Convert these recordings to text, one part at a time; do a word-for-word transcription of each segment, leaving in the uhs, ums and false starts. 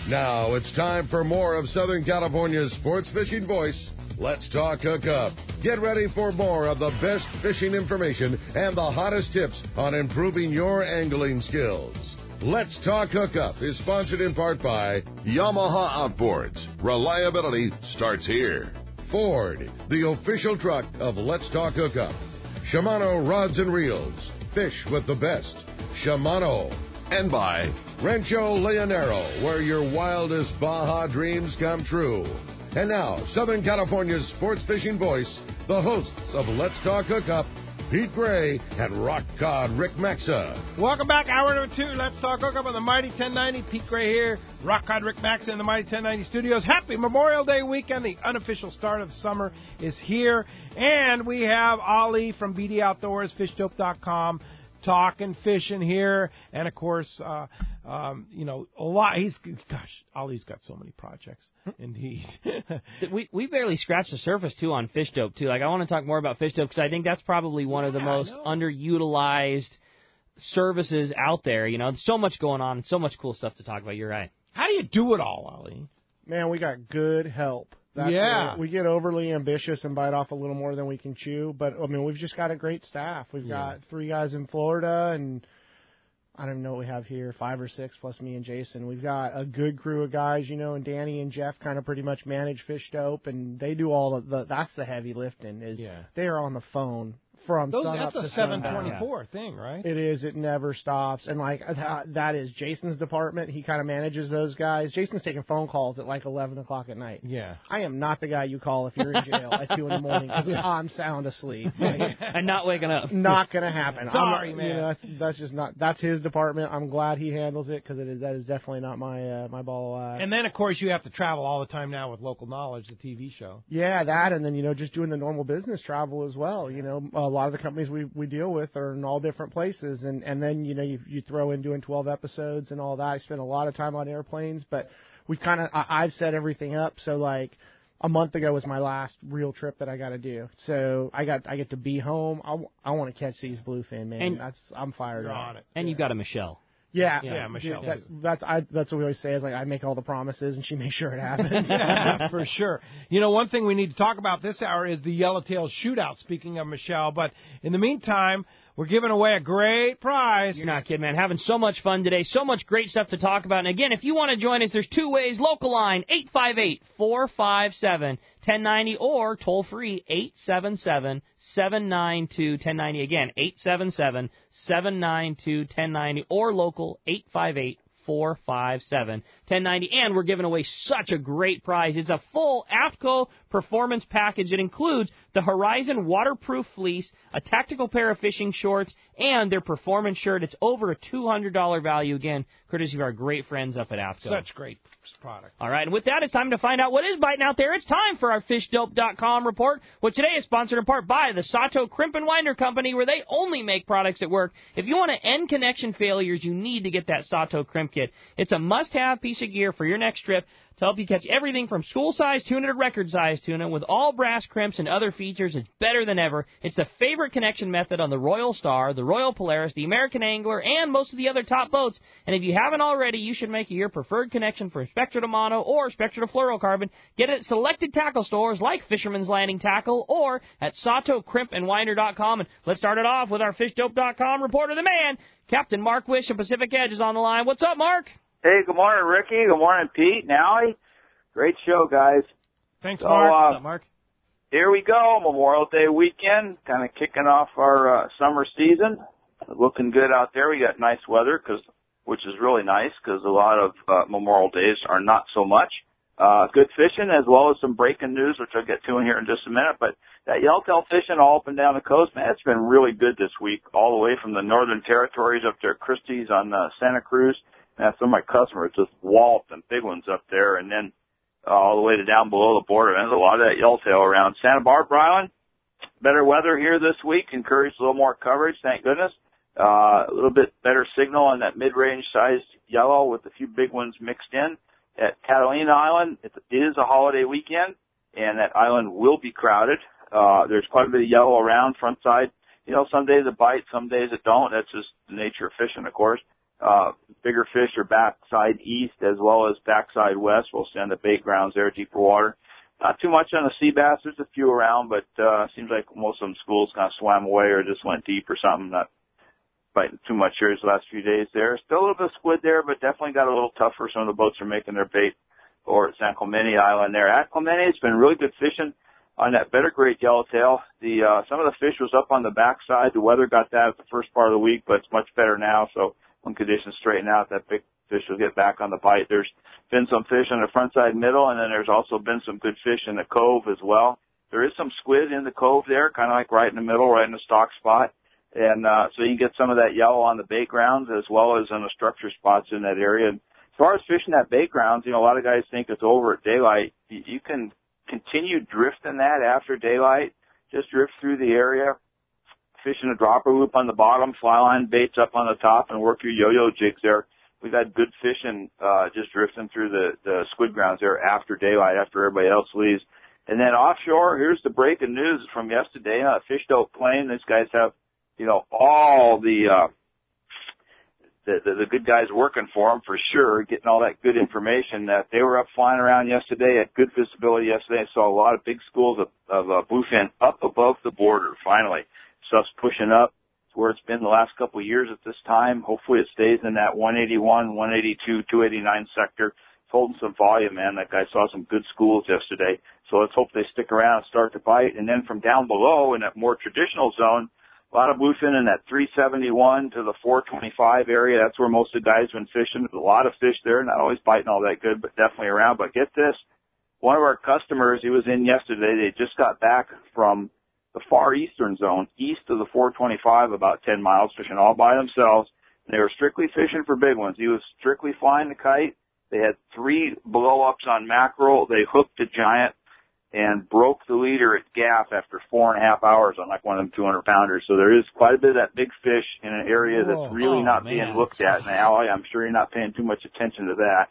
Now it's time for more of Southern California's sports fishing voice. Let's Talk Hookup. Get ready for more of the best fishing information and the hottest tips on improving your angling skills. Let's Talk Hookup is sponsored in part by Yamaha Outboards. Reliability starts here. Ford, the official truck of Let's Talk Hookup. Shimano Rods and Reels. Fish with the best. Shimano. And by Rancho Leonero, where your wildest Baja dreams come true. And now, Southern California's sports fishing voice, the hosts of Let's Talk Hookup, Pete Gray and Rock Cod Rick Maxa. Welcome back, hour number two. Let's Talk Hookup on the Mighty ten ninety. Pete Gray here, Rock Cod Rick Maxa in the Mighty ten ninety studios. Happy Memorial Day weekend. The unofficial start of summer is here. And we have Ali from B D Outdoors, fish dope dot com. Talking fishing here, and of course, uh, um, you know, a lot. He's gosh, Ollie's got so many projects. Indeed, we we barely scratched the surface too on Fish Dope too. Like I want to talk more about Fish Dope because I think that's probably one yeah, of the most underutilized services out there. You know, there's so much going on and so much cool stuff to talk about. You're right. How do you do it all, Ollie? Man, we got good help. That's yeah. It. We get overly ambitious and bite off a little more than we can chew. But, I mean, we've just got a great staff. We've yeah. got three guys in Florida, and I don't even know what we have here, five or six plus me and Jason. We've got a good crew of guys, you know, and Danny and Jeff kind of pretty much manage Fish Dope, and they do all of the – that's the heavy lifting is yeah. they are on the phone from Those, sun up to That's a seven sundown. twenty-four thing, right? It is. It never stops. And, like, that, that is Jason's department. He kind of manages those guys. Jason's taking phone calls at, like, eleven o'clock at night. Yeah. I am not the guy you call if you're in jail at two in the morning because I'm sound asleep. Like, and not waking up. Not going to happen. Sorry, I'm, man. You know, that's, that's just not – that's his department. I'm glad he handles it because it is, that is definitely not my uh, my ball of wax. And then, of course, you have to travel all the time now with Local Knowledge, the T V show. Yeah, that, and then, you know, just doing the normal business travel as well. You know, a lot of the companies we we deal with are in all different places, and and then you know you you throw in doing twelve episodes and all that. I spend a lot of time on airplanes, but we kind of I've set everything up so like a month ago was my last real trip that I got to do. So I got I get to be home. I, I want to catch these bluefin, man. And that's I'm fired up. On it. And yeah. you've got a Michelle. Yeah, yeah, Michelle. That, that's I, that's what we always say is like I make all the promises and she makes sure it happens. Yeah, for sure. You know, one thing we need to talk about this hour is the Yellowtail Shootout. Speaking of Michelle, but in the meantime, we're giving away a great prize. You're not kidding, man. Having so much fun today. So much great stuff to talk about. And again, if you want to join us, there's two ways. Local line, eight five eight, four five seven, one oh nine oh, or toll free, eight seven seven, seven nine two, one oh nine oh. Again, eight seven seven, seven nine two, one oh nine oh, or local, eight five eight, four five seven, one oh nine oh. And we're giving away such a great prize. It's a full AFTCO performance package. It includes the Horizon waterproof fleece, a tactical pair of fishing shorts, and their performance shirt. It's over a two hundred dollars value, again, courtesy of our great friends up at AFTCO. Such great product. All right, and with that, it's time to find out what is biting out there. It's time for our fish dope dot com report, which today is sponsored in part by the Sato Crimp and Winder Company, where they only make products that work. If you want to end connection failures, you need to get that Sato Crimp Kit. It's a must-have piece of gear for your next trip to help you catch everything from school-size tuna to record-size tuna. With all brass crimps and other features, it's better than ever. It's the favorite connection method on the Royal Star, the Royal Polaris, the American Angler, and most of the other top boats. And if you haven't already, you should make it your preferred connection for Spectra de Mono or Spectra de Fluorocarbon. Get it at selected tackle stores like Fisherman's Landing Tackle or at Sato Crimp and Winder dot com. And let's start it off with our fish dope dot com reporter, the man, Captain Mark Wish of Pacific Edge is on the line. What's up, Mark? Hey, good morning, Ricky. Good morning, Pete and Allie. Great show, guys. Thanks, so, Mark. Uh, What's up, Mark? Here we go, Memorial Day weekend, kind of kicking off our uh, summer season. Looking good out there. We got nice weather, cause, which is really nice because a lot of uh, Memorial Days are not so much. Uh, good fishing as well as some breaking news, which I'll get to in here in just a minute. But that yellowtail fishing all up and down the coast, man, it's been really good this week, all the way from the Northern Territories up there, Christie's on uh, Santa Cruz. And some of my customers just walloped them big ones up there, and then uh, all the way to down below the border. And there's a lot of that yellowtail around. Santa Barbara Island, better weather here this week, encouraged a little more coverage, thank goodness. Uh, a little bit better signal on that mid-range sized yellow with a few big ones mixed in. At Catalina Island, it is a holiday weekend, and that island will be crowded. Uh, there's quite a bit of yellow around front side. You know, some days it bites, some days it don't. That's just the nature of fishing, of course. uh, bigger fish are backside east as well as backside west. We'll send the bait grounds there, deeper water. Not too much on the sea bass. There's a few around, but uh, seems like most of them schools kind of swam away or just went deep or something. Not biting too much here these last few days there. Still a little bit of squid there, but definitely got a little tougher. Some of the boats are making their bait or at San Clemente Island there. At Clemente, it's been really good fishing on that better great yellowtail. The uh, some of the fish was up on the backside. The weather got that at the first part of the week, but it's much better now. So when conditions straighten out, that big fish will get back on the bite. There's been some fish on the front side middle, and then there's also been some good fish in the cove as well. There is some squid in the cove there, kind of like right in the middle, right in the stock spot. And uh, so you can get some of that yellow on the bait grounds as well as on the structure spots in that area. And as far as fishing that bait grounds, you know, a lot of guys think it's over at daylight. You can continue drifting that after daylight. Just drift through the area, fishing a dropper loop on the bottom, fly line baits up on the top, and work your yo-yo jigs there. We've had good fishing uh, just drifting through the, the squid grounds there after daylight, after everybody else leaves. And then offshore, here's the breaking news from yesterday. Uh, Fish Dope Plain, these guys have, you know, all the, uh, the, the, the good guys working for them for sure, getting all that good information that they were up flying around yesterday at good visibility yesterday. Saw a lot of big schools of, of uh, bluefin up above the border, finally. Stuff's pushing up. It's where it's been the last couple of years at this time. Hopefully it stays in that one eighty-one, one eighty-two, two eighty-nine sector. It's holding some volume, man. That guy saw some good schools yesterday. So let's hope they stick around and start to bite. And then from down below in that more traditional zone, a lot of bluefin in that three seventy-one to the four twenty-five area. That's where most of the guys have been fishing. There's a lot of fish there, not always biting all that good, but definitely around. But get this, one of our customers, he was in yesterday, they just got back from the far eastern zone, east of the four twenty-five, about ten miles, fishing all by themselves. They were strictly fishing for big ones. He was strictly flying the kite. They had three blow-ups on mackerel. They hooked a giant and broke the leader at gaff after four and a half hours on like one of them two hundred pounders. So there is quite a bit of that big fish in an area Whoa. that's really oh, not man. being looked at now. I'm sure you're not paying too much attention to that.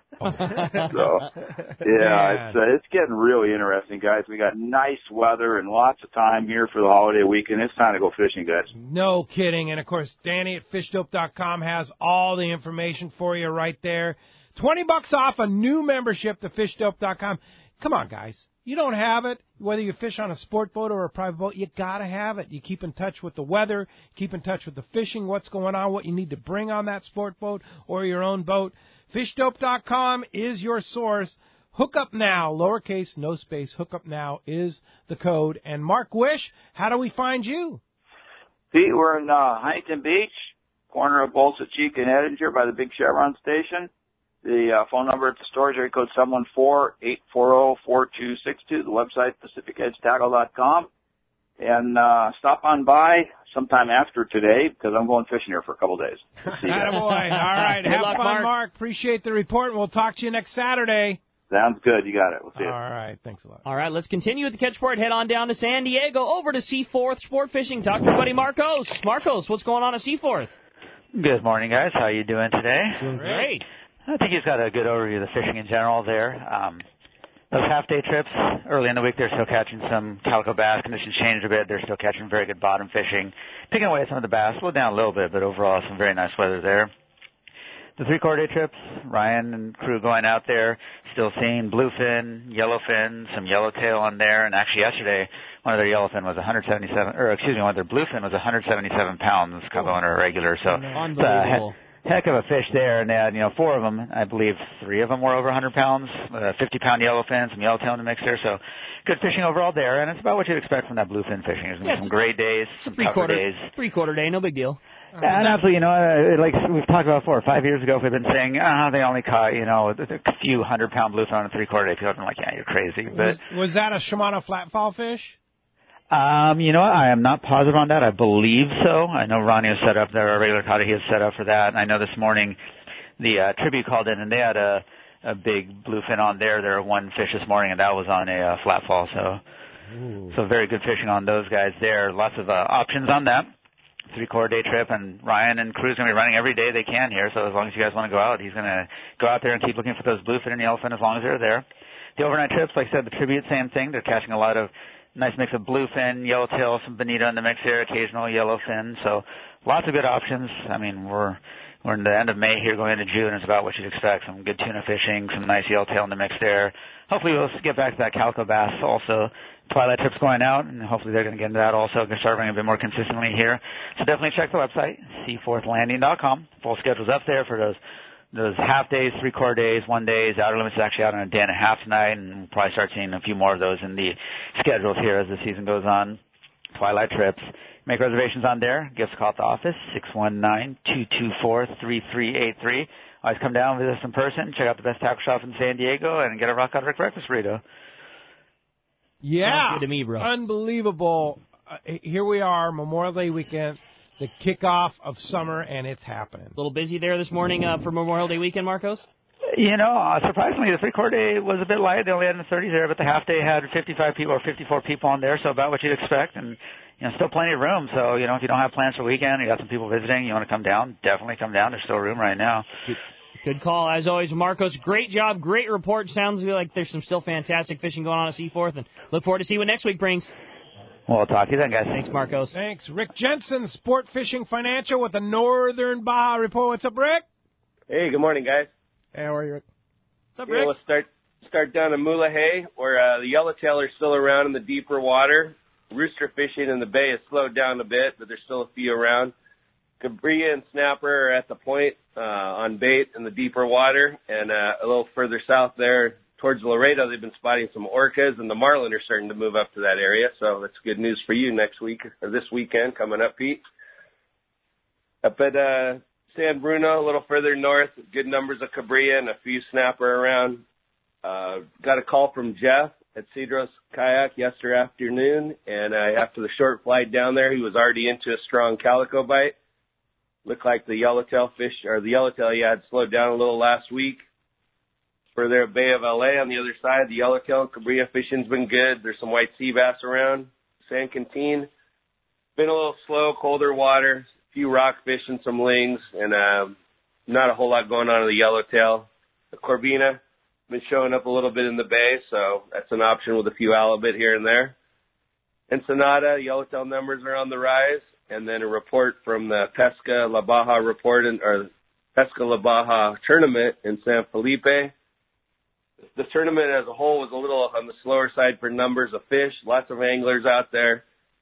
so, yeah, Man. it's uh, it's getting really interesting, guys. We got nice weather and lots of time here for the holiday weekend. It's time to go fishing, guys. No kidding. And, of course, Danny at fish dope dot com has all the information for you right there. twenty bucks off a new membership to fish dope dot com. Come on, guys. You don't have it, whether you fish on a sport boat or a private boat, you got to have it. You keep in touch with the weather, keep in touch with the fishing, what's going on, what you need to bring on that sport boat or your own boat. fish dope dot com is your source. Hook up now, lowercase, no space. Hook up now is the code. And Mark Wish, how do we find you? Pete, we're in uh, Huntington Beach, corner of Bolsa Chica and Edinger by the big Chevron station. The uh, phone number at the store is area code seven one four, eight four zero, four two six two. The website, pacific edge tackle dot com. And uh, stop on by sometime after today because I'm going fishing here for a couple of days. See you guys. Attaboy. All right. Good Have luck, fun, Mark. Mark. Appreciate the report, and we'll talk to you next Saturday. Sounds good. You got it. We'll see you. All right. Thanks a lot. All right, let's continue with the catch sport. Head on down to San Diego, over to Seaforth Sport Fishing. Talk to our buddy Marcos. Marcos, what's going on at Seaforth? Good morning, guys. How you doing today? Doing great. I think he's got a good overview of the fishing in general there. Um, those half-day trips, early in the week, they're still catching some calico bass. Conditions changed a bit. They're still catching very good bottom fishing. Picking away at some of the bass. Slowed down a little bit, but overall some very nice weather there. The three-quarter day trips, Ryan and crew going out there, still seeing bluefin, yellowfin, some yellowtail on there. And actually yesterday, one of their yellowfin was one seventy-seven, or excuse me, one of their bluefin was one seventy-seven pounds, couple on a regular. So Unbelievable. It's, uh, heck of a fish there, and they had, you know, four of them. I believe three of them were over one hundred pounds, uh, fifty-pound yellowfin, some yellowtail in the mix there. So good fishing overall there, and it's about what you'd expect from that bluefin fishing. There's going to be some great days, some tougher Three-quarter, days. three-quarter day, no big deal. Yeah, and absolutely, you know, uh, like we've talked about before, five years ago, if we've been saying, ah, oh, they only caught, you know, a few hundred-pound bluefin on a three-quarter day, people have been like, yeah, you're crazy. But Was, was that a Shimano flatfall fish? Um, you know what? I am not positive on that. I believe so. I know Ronnie has set up there, a regular cutter, he has set up for that. And I know this morning the uh, Tribute called in, and they had a, a big bluefin on there. There one fish this morning, and that was on a uh, flat fall. So, Ooh. so very good fishing on those guys there. Lots of uh, options on that. Three-quarter day trip, and Ryan and crew's going to be running every day they can here. So as long as you guys want to go out, he's going to go out there and keep looking for those bluefin and yellowfin as long as they're there. The overnight trips, like I said, the Tribute, same thing. They're catching a lot of nice mix of bluefin, yellowtail, some bonito in the mix here, occasional yellowfin. So lots of good options. I mean, we're we're in the end of May here, going into June. It's about what you'd expect. Some good tuna fishing, some nice yellowtail in the mix there. Hopefully we'll get back to that calico bass also. Twilight trip's going out, and hopefully they're going to get into that also. They're starting a bit more consistently here. So definitely check the website, seaforth landing dot com. Full schedule's up there for those those half days, three-quarter days, one days. Outer Limits is actually out on a day and a half tonight, and we'll probably start seeing a few more of those in the schedules here as the season goes on. Twilight trips. Make reservations on there. Give us a call at the office, six one nine, two two four, three three eight three. Always come down, visit us in person, check out the best tackle shop in San Diego, and get a Rock Hard Rick breakfast burrito. Yeah. Sounds good to me, bro. Unbelievable. Uh, here we are, Memorial Day weekend, the kickoff of summer, and it's happening. A little busy there this morning uh, for Memorial Day weekend, Marcos? You know, uh, surprisingly, the three-quarter day was a bit light. They only had in the thirties there, but the half day had fifty-five people or fifty-four people on there, so about what you'd expect. And, you know, still plenty of room. So, you know, if you don't have plans for the weekend, you got some people visiting, you want to come down, definitely come down. There's still room right now. Good, good call, as always, Marcos. Great job, great report. Sounds like there's some still fantastic fishing going on at Seaforth, and look forward to see what next week brings. Well, I'll talk to you then, guys. Thanks, Marcos. Thanks. Rick Jensen, Sport Fishing Financial with the Northern Baja Report. What's up, Rick? Hey, good morning, guys. Hey, how are you, Rick? What's up, Yeah, Rick? we'll start start down in Mulegé, where uh, the yellowtail are still around in the deeper water. Rooster fishing in the bay has slowed down a bit, but there's still a few around. Cabrilla and snapper are at the point uh, on bait in the deeper water, and uh, a little further south there towards Laredo, they've been spotting some orcas, and the marlin are starting to move up to that area, so that's good news for you next week, or this weekend coming up, Pete. Up at uh, San Bruno, a little further north, good numbers of cabrilla and a few snapper around. Uh, got a call from Jeff at Cedros Kayak yesterday afternoon, and uh, after the short flight down there, he was already into a strong calico bite. Looked like the yellowtail fish, or the yellowtail, yeah, had slowed down a little last week. Further at Bay of L A on the other side, the yellowtail and cabrilla fishing's been good. There's some white sea bass around. San Quintin, been a little slow, colder water, a few rock fish and some lings, and uh, not a whole lot going on in the yellowtail. The Corvina been showing up a little bit in the bay, so that's an option with a few halibut here and there. Ensenada, yellowtail numbers are on the rise, and then a report from the Pesca La Baja report, in, or Pesca La Baja tournament in San Felipe. The tournament as a whole was a little on the slower side for numbers of fish, lots of anglers out there,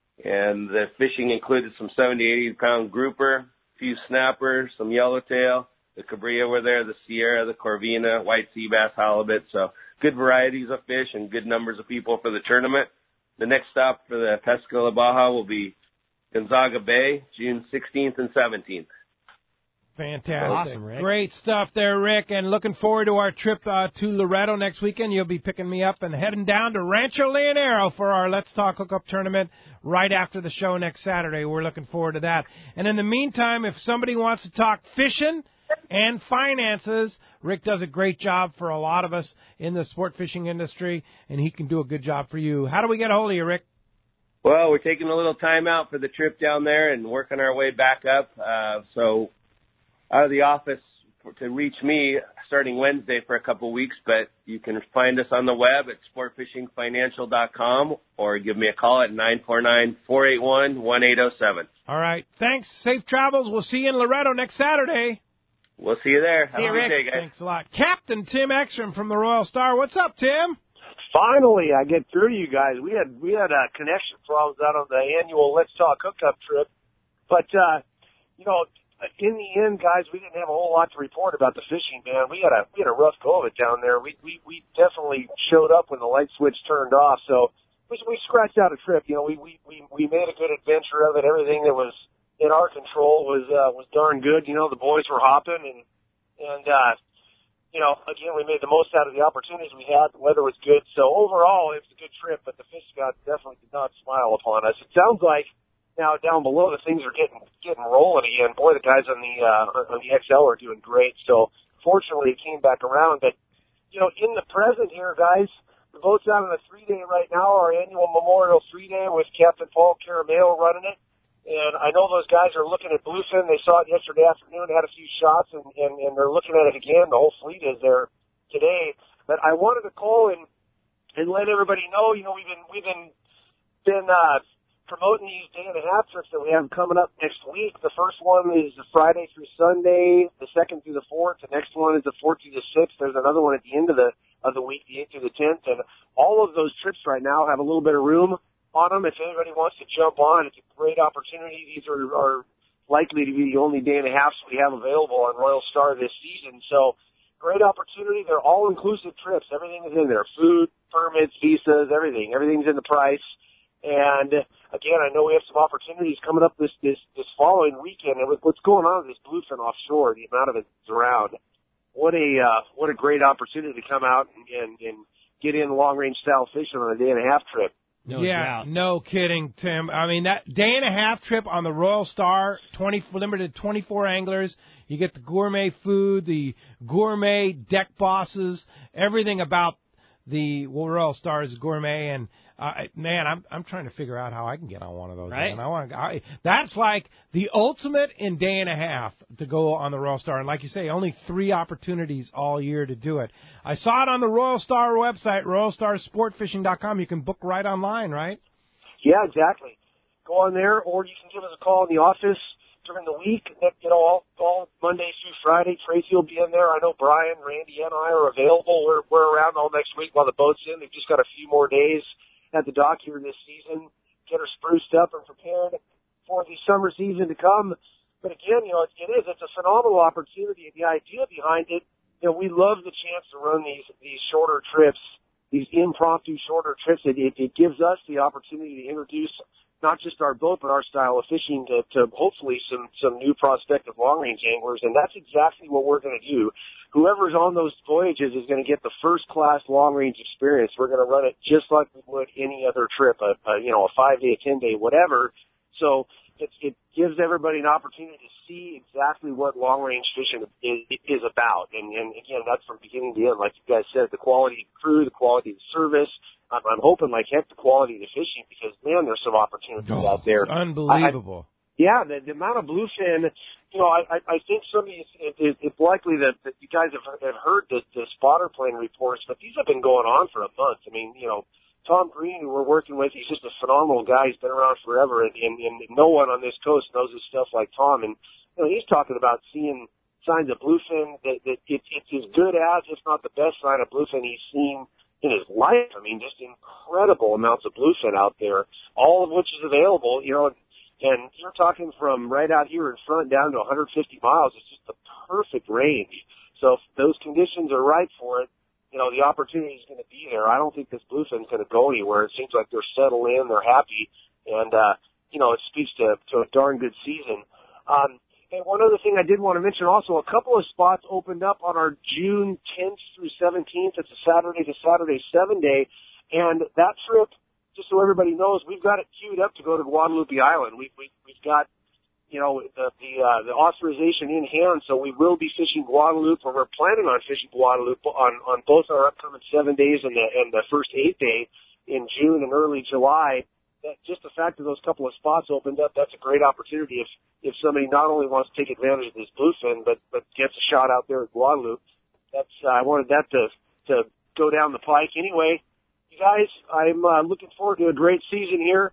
and the fishing included some seventy, eighty pound grouper, a few snappers, some yellowtail. The cabrilla were there, the Sierra, the Corvina, white sea bass, halibut. So good varieties of fish and good numbers of people for the tournament. The next stop for the Pesca La Baja will be Gonzaga Bay, June sixteenth and seventeenth. Fantastic. Awesome, Rick. Great stuff there, Rick. And looking forward to our trip uh, to Loretto next weekend. You'll be picking me up and heading down to Rancho Leonero for our Let's Talk Hookup tournament right after the show next Saturday. We're looking forward to that. And in the meantime, if somebody wants to talk fishing and finances, Rick does a great job for a lot of us in the sport fishing industry, and he can do a good job for you. How do we get a hold of you, Rick? Well, we're taking a little time out for the trip down there and working our way back up. Uh, so out of the office for, to reach me starting Wednesday for a couple of weeks, but you can find us on the web at sport fishing financial dot com or give me a call at nine four nine, four eight one, one eight zero seven. All right. Thanks. Safe travels. We'll see you in Loretto next Saturday. We'll see you there. Have See you, a good Rick. day, guys. Thanks a lot. Captain Tim Ekstrom from the Royal Star. What's up, Tim? Finally, I get through to you guys. We had we had uh, connection problems out on the annual Let's Talk Hookup trip, but uh, you know, in the end, guys, we didn't have a whole lot to report about the fishing, man. We had a we had a rough go of it down there. We we we definitely showed up when the light switch turned off, so we we scratched out a trip. You know, we we we, we made a good adventure of it. Everything that was in our control was uh, was darn good. You know, the boys were hopping and and. uh You know, again, we made the most out of the opportunities we had. The weather was good. So overall, it was a good trip, but the fish god definitely did not smile upon us. It sounds like now down below the things are getting getting rolling again. Boy, the guys on the uh, on the X L are doing great. So fortunately, it came back around. But, you know, in the present here, guys, the boat's out on a three-day right now, our annual Memorial three-day with Captain Paul Carameo running it. And I know those guys are looking at bluefin. They saw it yesterday afternoon, had a few shots, and, and, and they're looking at it again. The whole fleet is there today. But I wanted to call and and let everybody know, you know, we've been we've been been uh, promoting these day and a half trips that we have coming up next week. The first one is the Friday through Sunday, the second through the fourth. The next one is the fourth through the sixth. There's another one at the end of the of the week, the eighth through the tenth. And all of those trips right now have a little bit of room on them. If anybody wants to jump on, it's a great opportunity. These are, are likely to be the only day and a halves we have available on Royal Star this season. So great opportunity. They're all-inclusive trips. Everything is in there. Food, permits, visas, everything. Everything's in the price. And again, I know we have some opportunities coming up this this this following weekend. And with what's going on with this bluefin offshore, the amount of it's around, what a uh, what a great opportunity to come out and, and, and get in long range style fishing on a day and a half trip. No yeah, doubt. No kidding, Tim. I mean, that day and a half trip on the Royal Star, twenty limited twenty-four anglers. You get the gourmet food, the gourmet deck bosses, everything about the Royal Star is gourmet. And uh, man, I'm I'm trying to figure out how I can get on one of those. Right? Man. I want I, that's like the ultimate in day and a half to go on the Royal Star. And like you say, only three opportunities all year to do it. I saw it on the Royal Star website, royal star sport fishing dot com. You can book right online, right? Yeah, exactly. Go on there, or you can give us a call in the office during the week. You know, all, all Monday through Friday. Tracy will be in there. I know Brian, Randy, and I are available. We're we're around all next week while the boat's in. They've just got a few more days at the dock here this season. Get her spruced up and prepared for the summer season to come. But again, you know, it, it is. It's a phenomenal opportunity. The idea behind it, you know, we love the chance to run these these shorter trips, these impromptu shorter trips. It, it, it gives us the opportunity to introduce not just our boat, but our style of fishing to, to hopefully some, some new prospective long-range anglers, and that's exactly what we're going to do. Whoever's on those voyages is going to get the first-class long-range experience. We're going to run it just like we would any other trip, a, a you know, a five-day, a ten-day, whatever. So it, it gives everybody an opportunity to see exactly what long-range fishing is, is about. And, and, again, that's from beginning to end. Like you guys said, the quality of the crew, the quality of the service. I'm, I'm hoping, like heck, the quality of the fishing, because, man, there's some opportunities oh, out there. Unbelievable. I, yeah, the, the amount of bluefin, you know, I, I, I think some of these, it, it, it's likely that, that you guys have, have heard the, the spotter plane reports, but these have been going on for a month. I mean, you know, Tom Green, who we're working with, he's just a phenomenal guy. He's been around forever, and, and, and no one on this coast knows his stuff like Tom. And, you know, he's talking about seeing signs of bluefin that, that it, it's as good as, if not the best sign of bluefin he's seen in his life. I mean, just incredible amounts of bluefin out there, all of which is available, you know, and you're talking from right out here in front down to one hundred fifty miles. It's just the perfect range. So if those conditions are right for it, you know, the opportunity is going to be there. I don't think this bluefin's going to go anywhere. It seems like they're settled in, they're happy, and, uh, you know, it speaks to, to a darn good season. Um, And one other thing I did want to mention also, a couple of spots opened up on our June tenth through seventeenth. It's a Saturday to Saturday seven day. And that trip, just so everybody knows, we've got it queued up to go to Guadalupe Island. We, we, we've got, you know, the, the, uh, the authorization in hand. So we will be fishing Guadalupe, or we're planning on fishing Guadalupe on, on both our upcoming seven days and the, and the first eight day in June and early July. That just the fact that those couple of spots opened up, that's a great opportunity if if somebody not only wants to take advantage of this bluefin, but but gets a shot out there at Guadalupe. That's uh, I wanted that to to go down the pike. Anyway, you guys, I'm uh, looking forward to a great season here.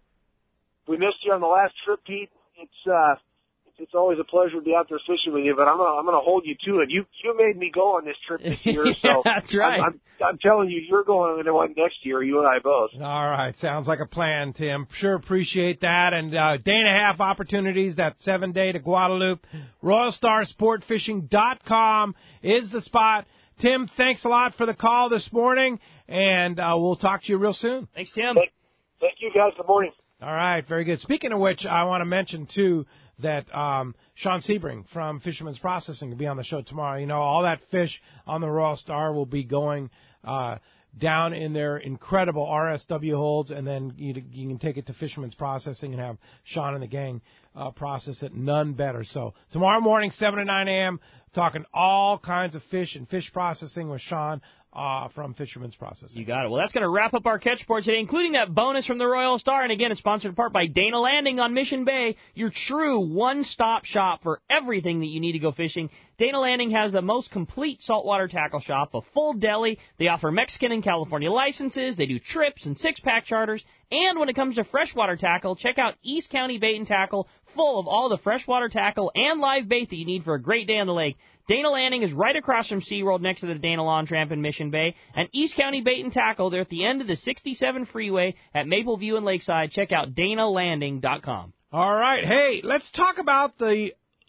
We missed you on the last trip, Pete. It's uh, it's always a pleasure to be out there fishing with you, but I'm gonna I'm gonna hold you to it. You you made me go on this trip this year, so yeah, that's right. I'm, I'm, I'm telling you, you're going on the one next year. You and I both. All right, sounds like a plan, Tim. Sure appreciate that. And uh, day and a half opportunities. That seven day to Guadalupe. Royal Star Sport Fishing dot com is the spot. Tim, thanks a lot for the call this morning, and uh, we'll talk to you real soon. Thanks, Tim. Thank, thank you, guys. Good morning. All right, very good. Speaking of which, I want to mention too that um, Sean Sebring from Fisherman's Processing will be on the show tomorrow. You know, all that fish on the Royal Star will be going uh, down in their incredible R S W holds, and then you, you can take it to Fisherman's Processing and have Sean and the gang uh, process it. None better. So tomorrow morning, seven to nine a.m., talking all kinds of fish and fish processing with Sean uh, from Fisherman's Processing. You got it. Well, that's going to wrap up our catch report today, including that bonus from the Royal Star. And again, it's sponsored in part by Dana Landing on Mission Bay, your true one-stop shop for everything that you need to go fishing. Dana Landing has the most complete saltwater tackle shop, a full deli. They offer Mexican and Southern California licenses. They do trips and six-pack charters. And when it comes to freshwater tackle, check out East County Bait and Tackle, full of all the freshwater tackle and live bait that you need for a great day on the lake. Dana Landing is right across from SeaWorld next to the Dana Lawn Tramp in Mission Bay. And East County Bait and Tackle, they're at the end of the sixty-seven freeway at Maple View and Lakeside. Check out dana landing dot com. All right. Hey, let's talk about the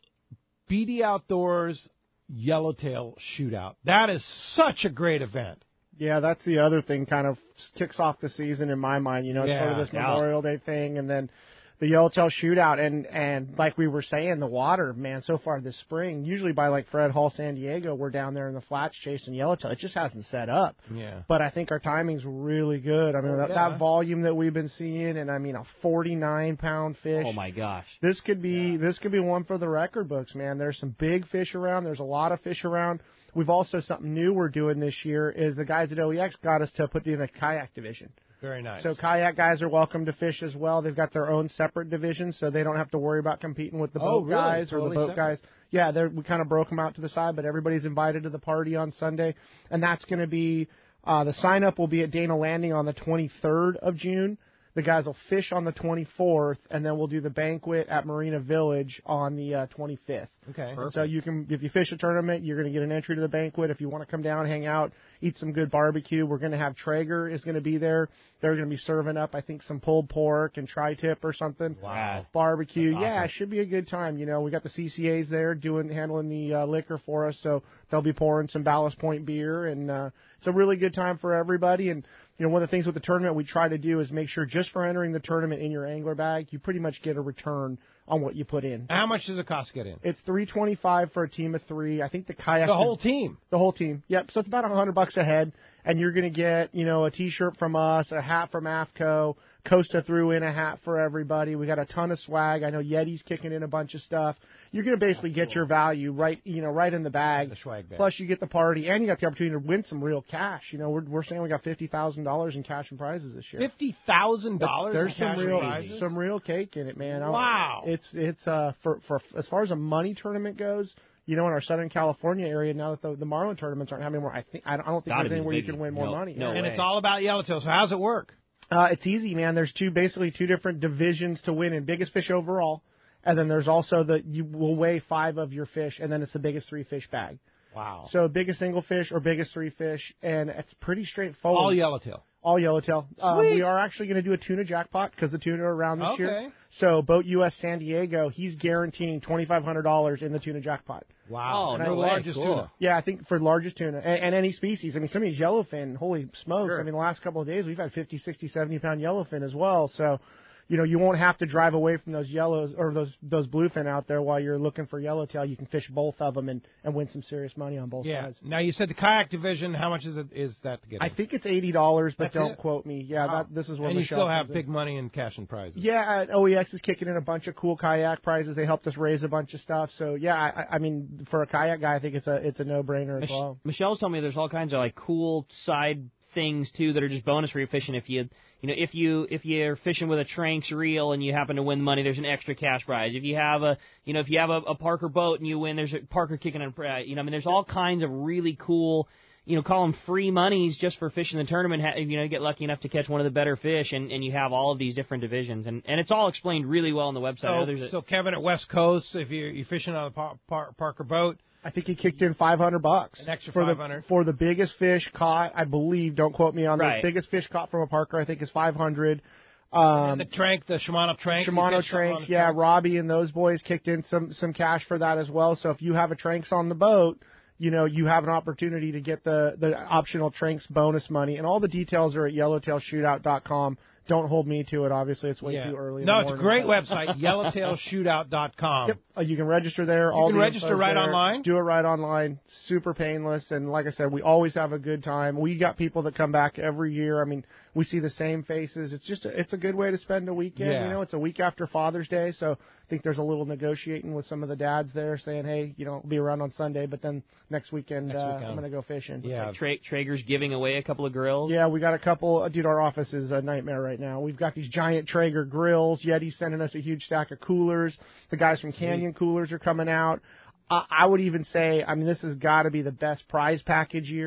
B D Outdoors Yellowtail Shootout. That is such a great event. Yeah, that's the other thing kind of kicks off the season in my mind. You know, it's yeah, sort of this yeah. Memorial Day thing, and then the Yellowtail Shootout. And, and like we were saying, the water, man, so far this spring, usually by like Fred Hall, San Diego, we're down there in the flats chasing yellowtail. It just hasn't set up. Yeah. But I think our timing's really good. I mean, Oh, that, yeah. that volume that we've been seeing, and I mean, a forty-nine pound fish. Oh, my gosh. This could be this could be one for the record books, man. There's some big fish around. There's a lot of fish around. We've also, something new we're doing this year is the guys at O E X got us to put in a kayak division. Very nice. So kayak guys are welcome to fish as well. They've got their own separate divisions, so they don't have to worry about competing with the Oh, boat really? guys or Totally the boat separate. guys. Yeah, they're, we kind of broke them out to the side, but everybody's invited to the party on Sunday, and that's going to be uh, the sign up will be at Dana Landing on the twenty-third of June. The guys will fish on the twenty-fourth, and then we'll do the banquet at Marina Village on the uh, twenty-fifth. Okay. And so you can, if you fish a tournament, you're going to get an entry to the banquet. If you want to come down, hang out, eat some good barbecue, we're going to have Traeger is going to be there. They're going to be serving up, I think, some pulled pork and tri-tip or something. Wow. Barbecue. That's Yeah, awesome. it should be a good time. You know, we got the C C As there doing handling the uh, liquor for us, so they'll be pouring some Ballast Point beer, and uh, it's a really good time for everybody. And you know, one of the things with the tournament we try to do is make sure just for entering the tournament in your angler bag, you pretty much get a return on what you put in. How much does it cost to get in? It's three twenty-five for a team of three. I think the kayak The whole team. the whole team. Yep. So it's about a hundred bucks a head, and you're going to get, you know, a T-shirt from us, a hat from AFCO. Costa threw in a hat for everybody. We got a ton of swag. I know Yeti's kicking in a bunch of stuff. You're going to basically get your value right, you know, right in the bag. The swag bag. Plus, you get the party, and you got the opportunity to win some real cash. You know, we're we're saying we got fifty thousand dollars in cash and prizes this year. Fifty thousand dollars. There's some real prizes? some real cake in it, man. I- Wow. It's it's uh for for as far as a money tournament goes. You know, in our Southern California area, now that the, the Marlin tournaments aren't having more, I think I don't, I don't think Gotta there's be anywhere you biggie. can win more No, money. no and way. it's all about yellowtail. So how's it work? Uh, it's easy, man. There's two basically two different divisions to win in biggest fish overall, and then there's also the you will weigh five of your fish, and then it's the biggest three fish bag. Wow. So biggest single fish or biggest three fish, and it's pretty straightforward. All yellowtail. All yellowtail. Um, Sweet. we are actually going to do a tuna jackpot because the tuna are around this Okay. year. So Boat U S San Diego, he's guaranteeing twenty-five hundred dollars in the tuna jackpot. Wow. Oh, And no the way. largest Cool. tuna. Yeah, I think for largest tuna and, and any species. I mean, some of these yellowfin, holy smokes. Sure. I mean, the last couple of days we've had fifty, sixty, seventy pound yellowfin as well. So, you know, you won't have to drive away from those yellows or those those bluefin out there while you're looking for yellowtail. You can fish both of them and, and win some serious money on both Yeah. sides. Now you said the kayak division. How much is it? Is that to get in? I think it's eighty dollars, but That's don't it? quote me. Yeah, Wow. that, this is where and you Michelle still have comes in. big money in cash and prizes. Yeah, uh, O E X is kicking in a bunch of cool kayak prizes. They helped us raise a bunch of stuff. So yeah, I, I mean, for a kayak guy, I think it's a it's a no brainer as Mich- well. Michelle's telling me there's all kinds of like cool side things too that are just bonus for your fishing. If you you know if you if you're fishing with a Tranks reel and you happen to win the money, there's an extra cash prize. If you have a you know if you have a, a Parker boat and you win, there's a Parker kicking in. Uh, you know I mean there's all kinds of really cool. You know, call them free monies just for fishing the tournament. Ha- You know, you get lucky enough to catch one of the better fish, and, and you have all of these different divisions, and, and it's all explained really well on the website. I know So, there's a, so Kevin at West Coast, if you're, you're fishing on a par, par, Parker boat, I think he kicked in five hundred bucks. An extra for five the hundred. for the biggest fish caught. I believe. Don't quote me on this. Right. Biggest fish caught from a Parker, I think, is five hundred. Um, the Trank, the Shimano Trank, you Shimano fished something on Tranks, the yeah, Tranks? Robbie and those boys kicked in some some cash for that as well. So if you have a Tranks on the boat, you know you have an opportunity to get the the optional Tranks bonus money, and all the details are at yellowtail shootout dot com. Don't hold me to it. Obviously, it's way Yeah. too early. in No, the it's a morning. great website, yellowtail shootout dot com. Yep, uh, you can register there. You all can the register info's right there. online? Do it right online. Super painless, and like I said, we always have a good time. We got people that come back every year. I mean, we see the same faces. It's just a, it's a good way to spend a weekend. Yeah. You know, it's a week after Father's Day, so I think there's a little negotiating with some of the dads there, saying, hey, you know, I'll be around on Sunday, but then next weekend, Next uh, weekend. I'm going to go fishing. Yeah. like Tra- Traeger's giving away a couple of grills. Yeah, we got a couple. Dude, our office is a nightmare right now. We've got these giant Traeger grills. Yeti's sending us a huge stack of coolers. The guys from Canyon Coolers are coming out. I, I would even say, I mean, this has got to be the best prize package year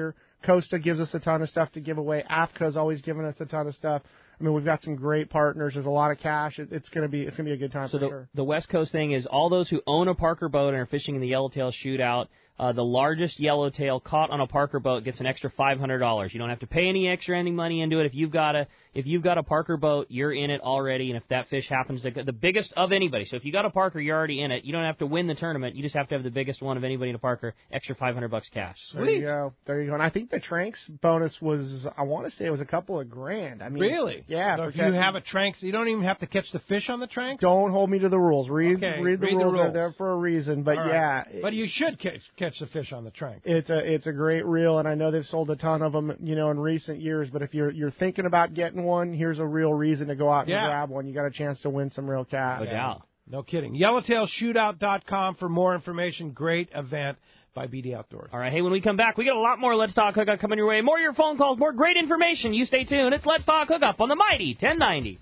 Costa gives us a ton of stuff to give away. A F C A's always given us a ton of stuff. I mean, we've got some great partners. There's a lot of cash. It, it's going to be it's going to be a good time so for the, sure. The West Coast thing is all those who own a Parker boat and are fishing in the Yellowtail Shootout, uh, the largest yellowtail caught on a Parker boat gets an extra five hundred dollars. You don't have to pay any extra any money into it. If you've got a if you've got a Parker boat, you're in it already. And if that fish happens to the biggest of anybody, so if you got a Parker, you're already in it. You don't have to win the tournament. You just have to have the biggest one of anybody in a Parker. Extra five hundred bucks cash. There you go. There you go. And I think the Tranks bonus was I want to say it was a couple of grand. I mean, really? Yeah. So if you have a Tranks, you don't even have to catch the fish on the Tranks. Don't hold me to the rules. Read okay, read the read rules. The rules. They're there for a reason. But right. yeah. But you should catch catch the fish on the Tranks. It's a it's a great reel, and I know they've sold a ton of them, you know, in recent years. But if you're you're thinking about getting one, here's a real reason to go out and yeah. grab one. You got a chance to win some real cash. No doubt. No kidding. Yellowtail Shootout dot com for more information. Great event by B D Outdoors. All right, hey, when we come back, we got a lot more Let's Talk Hookup coming your way. More of your phone calls, more great information. You stay tuned. It's Let's Talk Hookup on the Mighty ten ninety.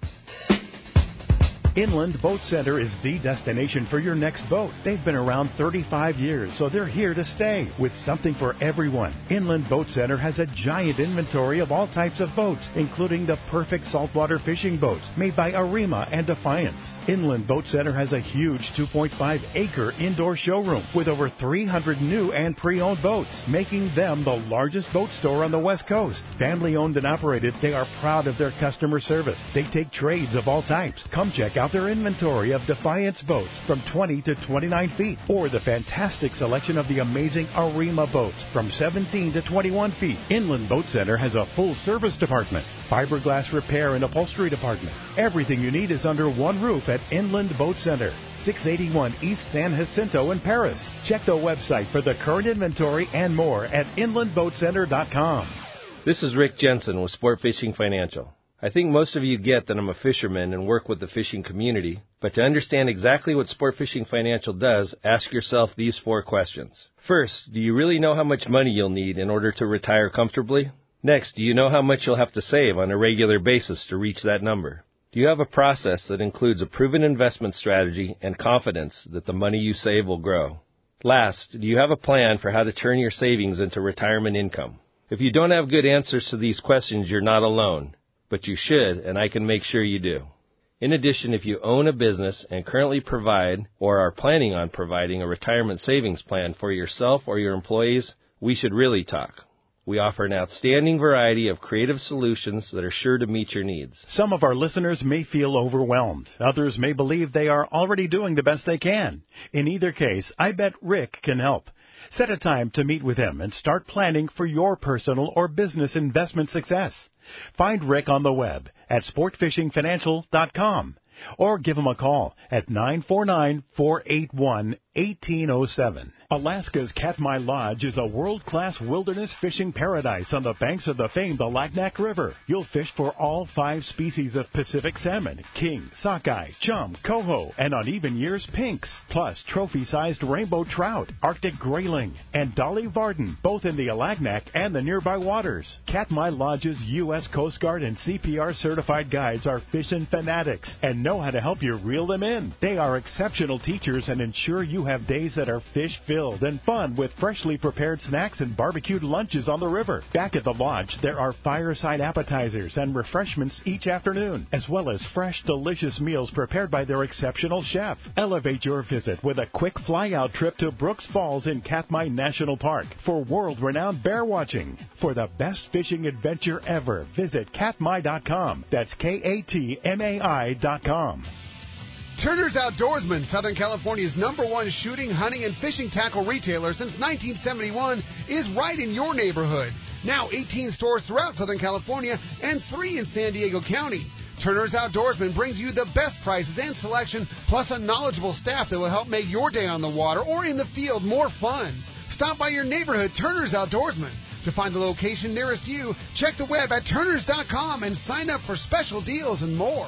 Inland Boat Center is the destination for your next boat. They've been around thirty-five years, so they're here to stay with something for everyone. Inland Boat Center has a giant inventory of all types of boats, including the perfect saltwater fishing boats made by Arima and Defiance. Inland Boat Center has a huge two point five acre indoor showroom with over three hundred new and pre-owned boats, making them the largest boat store on the West Coast. Family owned and operated, they are proud of their customer service. They take trades of all types. Come check out their inventory of Defiance boats from twenty to twenty-nine feet, or the fantastic selection of the amazing Arima boats from seventeen to twenty-one feet. Inland Boat Center has a full service department, fiberglass repair and upholstery department. Everything you need is under one roof at Inland Boat Center, six eighty-one East San Jacinto in Paris. Check the website for the current inventory and more at inland boat center dot com. This is Rick Jensen with Sport Fishing Financial. I think most of you get that I'm a fisherman and work with the fishing community, but to understand exactly what Sport Fishing Financial does, ask yourself these four questions. First, do you really know how much money you'll need in order to retire comfortably? Next, do you know how much you'll have to save on a regular basis to reach that number? Do you have a process that includes a proven investment strategy and confidence that the money you save will grow? Last, do you have a plan for how to turn your savings into retirement income? If you don't have good answers to these questions, you're not alone. But you should, and I can make sure you do. In addition, if you own a business and currently provide or are planning on providing a retirement savings plan for yourself or your employees, we should really talk. We offer an outstanding variety of creative solutions that are sure to meet your needs. Some of our listeners may feel overwhelmed. Others may believe they are already doing the best they can. In either case, I bet Rick can help. Set a time to meet with him and start planning for your personal or business investment success. Find Rick on the web at sport fishing financial dot com or give him a call at nine four nine, four eight one, one eight zero seven. Alaska's Katmai Lodge is a world-class wilderness fishing paradise on the banks of the famed Alagnak River. You'll fish for all five species of Pacific salmon, king, sockeye, chum, coho, and on even years, pinks, plus trophy-sized rainbow trout, Arctic grayling, and Dolly Varden, both in the Alagnak and the nearby waters. Katmai Lodge's U S Coast Guard and C P R certified guides are fishing fanatics and know how to help you reel them in. They are exceptional teachers and ensure you have days that are fish-filled and fun with freshly prepared snacks and barbecued lunches on the river. Back at the lodge, there are fireside appetizers and refreshments each afternoon, as well as fresh, delicious meals prepared by their exceptional chef. Elevate your visit with a quick fly-out trip to Brooks Falls in Katmai National Park for world-renowned bear watching. For the best fishing adventure ever, visit katmai dot com. That's K A T M A I dot com. Turner's Outdoorsman, Southern California's number one shooting, hunting, and fishing tackle retailer since nineteen seventy-one, is right in your neighborhood. Now eighteen stores throughout Southern California and three in San Diego County. Turner's Outdoorsman brings you the best prices and selection, plus a knowledgeable staff that will help make your day on the water or in the field more fun. Stop by your neighborhood Turner's Outdoorsman. To find the location nearest you, check the web at turners dot com and sign up for special deals and more.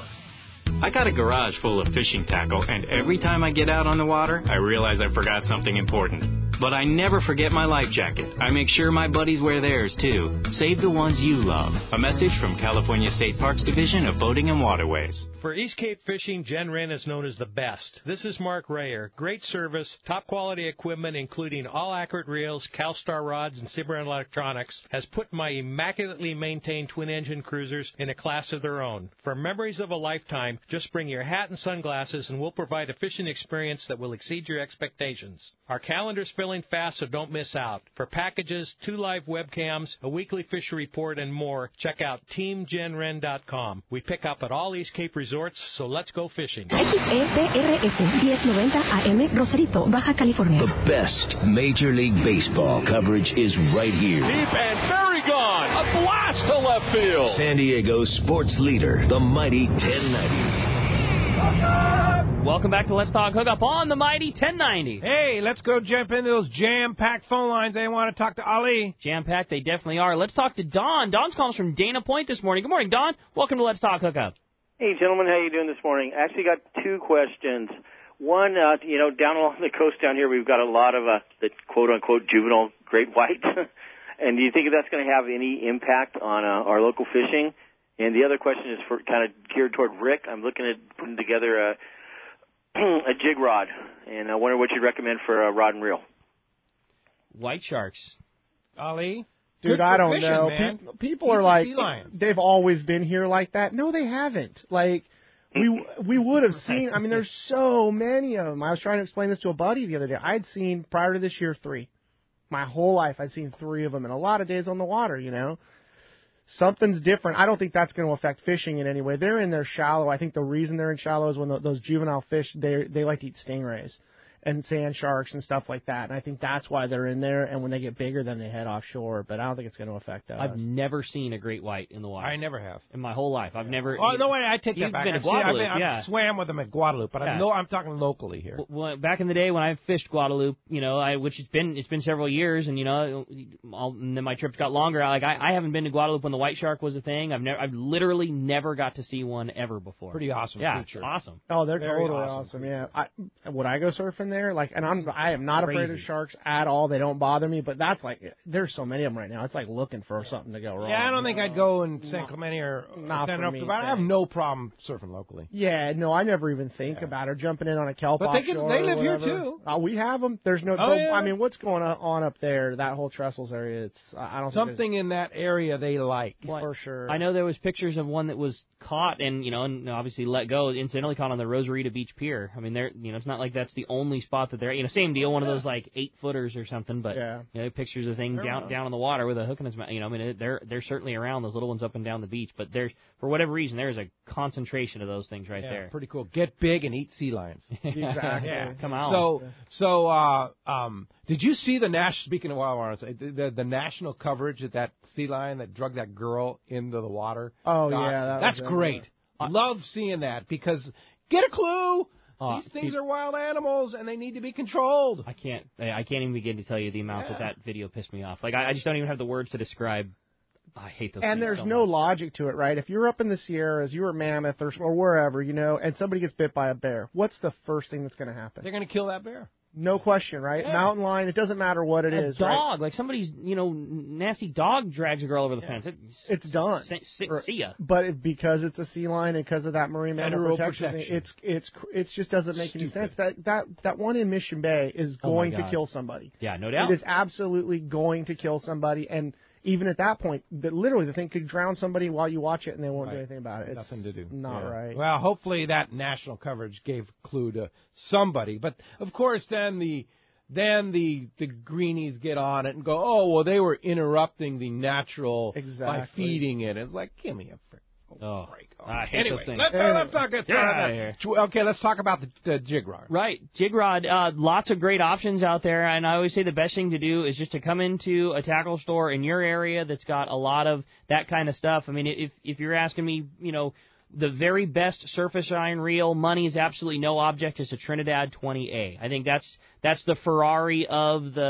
I got a garage full of fishing tackle, and every time I get out on the water, I realize I forgot something important. But I never forget my life jacket. I make sure my buddies wear theirs, too. Save the ones you love. A message from California State Parks Division of Boating and Waterways. For East Cape Fishing, Jen Wren is known as the best. This is Mark Rayer. Great service, top quality equipment, including all accurate reels, CalStar rods, and Cimarron Electronics, has put my immaculately maintained twin-engine cruisers in a class of their own. For memories of a lifetime, just bring your hat and sunglasses, and we'll provide a fishing experience that will exceed your expectations. Our calendar's filling fast, so don't miss out. For packages, two live webcams, a weekly fishery report, and more, check out team jen wren dot com. We pick up at all East Cape resorts, so let's go fishing. X E T R S ten ninety A M, Rosarito, Baja California. The best Major League Baseball coverage is right here. Deep and very gone. A blast to left field. San Diego's sports leader, the mighty ten ninety. Welcome back to Let's Talk Hookup on the mighty ten ninety. Hey, let's go jump into those jam-packed phone lines. They want to talk to Ali. Jam-packed, they definitely are. Let's talk to Don. Don's calling us from Dana Point this morning. Good morning, Don. Welcome to Let's Talk Hookup. Hey, gentlemen, how you doing this morning? I actually got two questions. One, uh, you know, down along the coast down here, we've got a lot of uh, the quote-unquote juvenile great white. And do you think that's going to have any impact on uh, our local fishing? And the other question is for kind of geared toward Rick. I'm looking at putting together a, a jig rod, and I wonder what you'd recommend for a rod and reel. White sharks. Ali? Dude, Good I don't fishing, know. man. People, people Keep are the like, sea lions. they've always been here like that. No, they haven't. Like, we we would have seen, I mean, there's so many of them. I was trying to explain this to a buddy the other day. I'd seen, prior to this year, three. My whole life, I'd seen three of them, and a lot of days on the water, you know. Something's different. I don't think that's going to affect fishing in any way. They're in there shallow. I think the reason they're in shallow is when the, those juvenile fish, they they like to eat stingrays and sand sharks and stuff like that. And I think that's why they're in there. And when they get bigger, then they head offshore. But I don't think it's going to affect us. I've never seen a great white in the water. I never have. In my whole life. I've never... Oh, no, wait, I take that You've back. been I've, to Guadalupe, seen, I've, been, yeah. I've swam with them at Guadalupe, but Yeah. I'm, no, I'm talking locally here. Well, back in the day when I fished Guadalupe, you know, I, which has been it's been several years, and you know, all, and then my trips got longer. Like I, I haven't been to Guadalupe when the white shark was a thing. I've never, I've literally never got to see one ever before. Pretty awesome yeah, creature. awesome. Oh, they're Very totally awesome. awesome. Yeah, I, would I go surfing there? Like, and I'm I am not Crazy. afraid of sharks at all. They don't bother me. But that's like, there's so many of them right now. It's like looking for something to go wrong. Yeah, I don't think I'd go in San Clemente or Not San for Rafael, me, but I have thanks. no problem surfing locally. Yeah, no, I never even think about it. Jumping in on a kelp But they can- offshore they or live here, whatever. too. Uh, we have them. There's no. Oh, but, yeah. I mean, what's going on up there? That whole Trestles area. It's I don't think Something in that area they like. there's- for sure. I know there was pictures of one that was caught and you know, and obviously let go, incidentally caught on the Rosarita Beach Pier. I mean, they're you know, it's not like that's the only spot that they're you know, same deal, one of those like eight footers or something. But Yeah. you know, pictures of thing Fair down enough. down in the water with a hook in his mouth. You know, I mean, it, they're they're certainly around those little ones up and down the beach. But there's for whatever reason there's a concentration of those things right Yeah, there. pretty cool. Get big and eat sea lions. Exactly. Yeah, Come on. So, so, uh, um, did you see the national? Speaking of wild waters, the, the the national coverage of that sea lion that drug that girl into the water? Oh, God, yeah, that that's was, uh, great. I love seeing that because get a clue. Uh, These things see- are wild animals and they need to be controlled. I can't I can't even begin to tell you the amount Yeah. that that video pissed me off. Like I, I just don't even have the words to describe. I hate those. And things there's so no much. logic to it, right? If you're up in the Sierras, you're at Mammoth or, or wherever, you know, and somebody gets bit by a bear, what's the first thing that's going to happen? They're going to kill that bear. No question, right? Yeah. Mountain lion, it doesn't matter what it a is, right? dog, like somebody's, you know, nasty dog drags a girl over the Yeah. fence. It, It's done. see, see, Or- see ya. But it, because it's a sea lion and because of that marine mammal Federal protection, protection. thing, it's it's cr- it's just doesn't make any Stupid. sense. That that that one in Mission Bay is Oh, my going to God. kill somebody. Yeah, no doubt. It is absolutely going to kill somebody, and even at that point, that literally the thing could drown somebody while you watch it, and they won't do Right. anything about it. It's Nothing to do. Not Yeah. right. Well, hopefully that national coverage gave a clue to somebody. But of course, then the then the the greenies get on it and go, oh well, they were interrupting the natural by Exactly. feeding it. It's like, give me a frick. Oh, break. I hate Anyway, those things. let's uh, let's not get Get started outta on here. that. Okay, let's talk about the, the jig rod. Right, jig rod. Uh, lots of great options out there, and I always say the best thing to do is just to come into a tackle store in your area that's got a lot of that kind of stuff. I mean, if if you're asking me, you know, the very best surface iron reel, money is absolutely no object, is a Trinidad twenty A. I think that's that's the Ferrari of the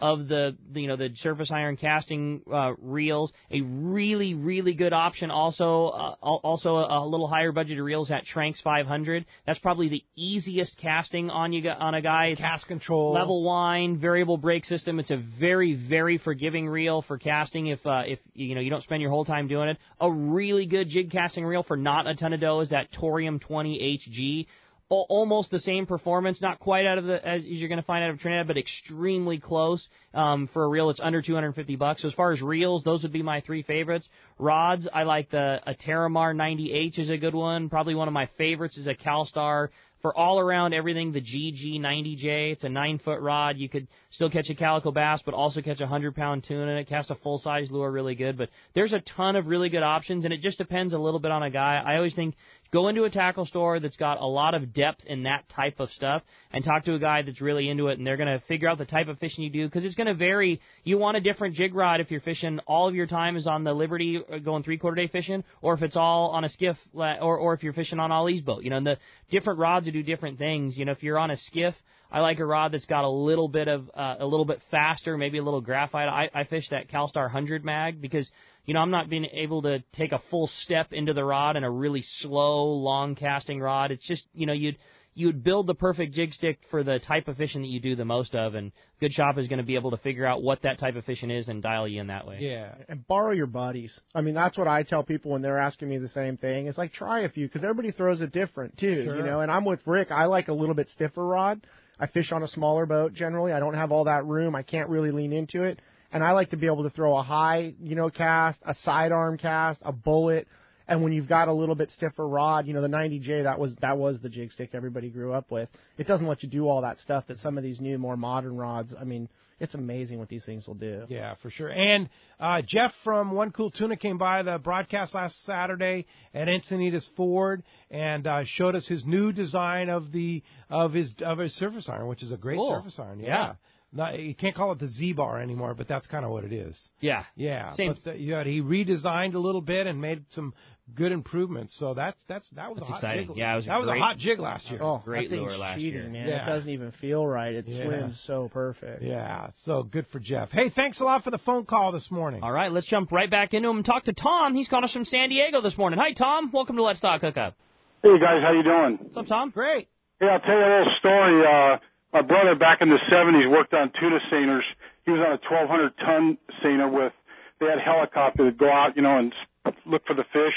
of the, the you know the surface iron casting uh, reels. A really really good option also uh, also a, a little higher budgeted reels at Schrank's five hundred. That's probably the easiest casting on you on a guy. It's cast control, level wind, variable brake system. It's a very very forgiving reel for casting if uh, if you know you don't spend your whole time doing it. A really good jig casting reel for not a ton of dough is that Torium twenty H G. Almost the same performance, not quite out of the as you're going to find out of Trinidad, but extremely close um, for a reel that's under two hundred fifty bucks. So as far as reels, those would be my three favorites. Rods, I like the a Terramar ninety H is a good one. Probably one of my favorites is a CalStar. For all around everything, the G G ninety J, it's a nine foot rod. You could still catch a calico bass, but also catch a hundred pound tuna in it. Cast a full size lure really good. But there's a ton of really good options, and it just depends a little bit on a guy. I always think go into a tackle store that's got a lot of depth in that type of stuff and talk to a guy that's really into it, and they're going to figure out the type of fishing you do because it's going to vary. You want a different jig rod if you're fishing all of your time is on the Liberty going three-quarter day fishing, or if it's all on a skiff, or, or if you're fishing on Ollie's boat. You know, and the different rods do different things. You know, if you're on a skiff, I like a rod that's got a little bit of uh, a little bit faster, maybe a little graphite. I, I fish that CalStar one hundred mag because, you know, I'm not being able to take a full step into the rod in a really slow, long casting rod. It's just, you know, you'd you'd build the perfect jig stick for the type of fishing that you do the most of, and Good Shop is going to be able to figure out what that type of fishing is and dial you in that way. Yeah. And borrow your buddies. I mean, that's what I tell people when they're asking me the same thing. It's like, try a few, because everybody throws it different, too. Sure. You know, and I'm with Rick. I like a little bit stiffer rod. I fish on a smaller boat generally. I don't have all that room. I can't really lean into it. And I like to be able to throw a high, you know, cast, a sidearm cast, a bullet. And when you've got a little bit stiffer rod, you know, the ninety J, that was that was the jig stick everybody grew up with. It doesn't let you do all that stuff that some of these new, more modern rods, I mean, it's amazing what these things will do. Yeah, for sure. And uh, Jeff from One Cool Tuna came by the broadcast last Saturday at Encinitas Ford and uh, showed us his new design of the of his of his surface iron, which is a great cool. surface iron. Yeah. yeah. Not, you can't call it the Z-Bar anymore, but that's kind of what it is. Yeah. Yeah. Same. But the, yeah, he redesigned a little bit and made some good improvemements. So that's that's that was that's a hot exciting. jig. Yeah, it was that a was great, a hot jig last year. Oh, great that lure thing's last cheating, year. man. Yeah. It doesn't even feel right. It Yeah. swims so perfect. Yeah. So good for Jeff. Hey, thanks a lot for the phone call this morning. All right, let's jump right back into him and talk to Tom. He's calling us from San Diego this morning. Hi, Tom. Welcome to Let's Talk Hookup. Hey, guys. How you doing? What's up, Tom? Great. Hey, I'll tell you a little story. Uh, my brother back in the seventies worked on tuna seiners. He was on a twelve hundred ton seiner with, they had helicopters that go out, you know, and look for the fish.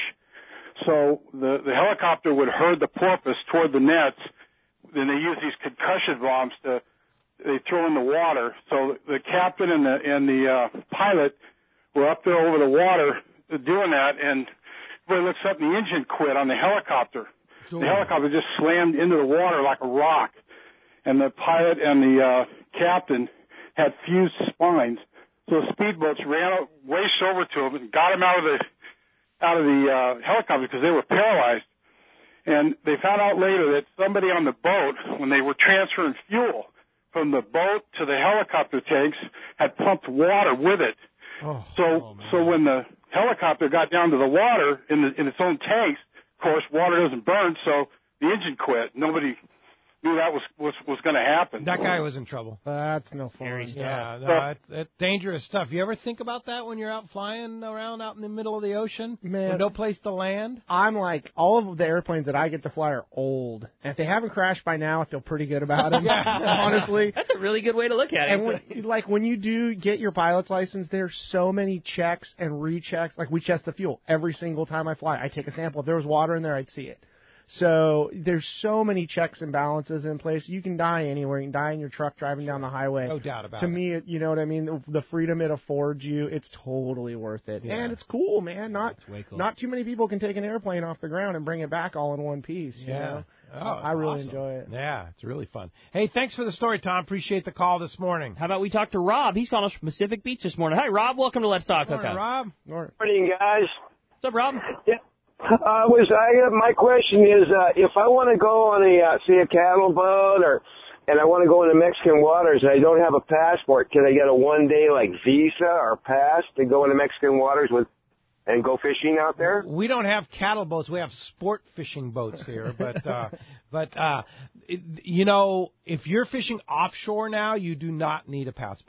So the, the helicopter would herd the porpoise toward the nets. Then they use these concussion bombs to, they throw in the water. So the captain and the, and the, uh, pilot were up there over the water doing that, and everybody looks up and the engine quit on the helicopter. Cool. The helicopter just slammed into the water like a rock. And the pilot and the, uh, captain had fused spines. So the speedboats ran, raced over to him and got him out of the, out of the, uh, helicopter because they were paralyzed. And they found out later that somebody on the boat, when they were transferring fuel from the boat to the helicopter tanks, had pumped water with it. Oh, so, oh, so when the helicopter got down to the water in the, in its own tanks, of course, water doesn't burn, so the engine quit. Nobody knew that was was, was going to happen. That guy was in trouble. That's no fun. Yeah, no, it's, it's dangerous stuff. You ever think about that when you're out flying around out in the middle of the ocean? Man, with no place to land? I'm like, all of the airplanes that I get to fly are old. And if they haven't crashed by now, I feel pretty good about them, yeah. honestly. That's a really good way to look at it. And when, like, when you do get your pilot's license, there's so many checks and rechecks. Like, we test the fuel every single time I fly. I take a sample. If there was water in there, I'd see it. So there's so many checks and balances in place. You can die anywhere. You can die in your truck driving down the highway. No doubt about to it. To me, it, you know what I mean? The freedom it affords you, it's totally worth it. Yeah. And it's cool, man. Not cool. not too many people can take an airplane off the ground and bring it back all in one piece. Yeah. You know? Oh, I really awesome. enjoy it. Yeah, it's really fun. Hey, thanks for the story, Tom. Appreciate the call this morning. How about we talk to Rob? He's calling us from Pacific Beach this morning. Hi, Rob. Welcome to Let's Talk Morning, Hookup. Rob. Morning. Morning, guys. What's up, Rob? Yeah. Uh, was I? Uh, my question is, uh, if I want to go on a, uh, say, a cattle boat, or and I want to go into Mexican waters, and I don't have a passport, can I get a one-day like visa or pass to go into Mexican waters with and go fishing out there? We don't have cattle boats. We have sport fishing boats here, but uh, but uh, it, you know, if you're fishing offshore now, you do not need a passport.